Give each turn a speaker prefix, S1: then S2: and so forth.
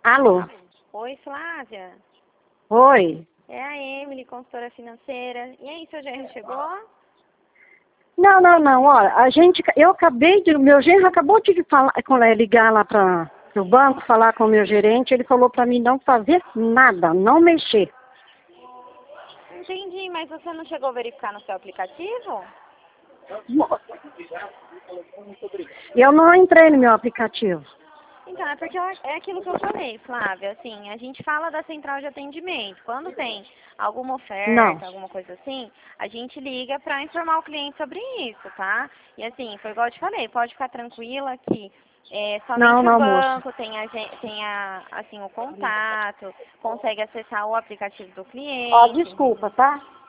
S1: Alô?
S2: Oi, Flávia.
S1: Oi?
S2: É a Emily, consultora financeira. E aí, seu genro chegou?
S1: Não. Olha, meu genro acabou de falar, ligar lá para o banco, falar com o meu gerente. Ele falou para mim não fazer nada, não mexer.
S2: Entendi, mas você não chegou a verificar no seu aplicativo?
S1: Eu não entrei no meu aplicativo.
S2: Então, é porque é aquilo que eu falei, Flávia. Assim, a gente fala da central de atendimento. Quando tem alguma
S1: Não.
S2: oferta, alguma coisa assim, a gente liga para informar o cliente sobre isso, tá? E assim, foi igual eu te falei, pode ficar tranquila que somente o
S1: Não, moça.
S2: banco assim, o contato, consegue acessar o aplicativo do
S1: Ó,
S2: cliente,
S1: desculpa,
S2: entendeu?
S1: tá?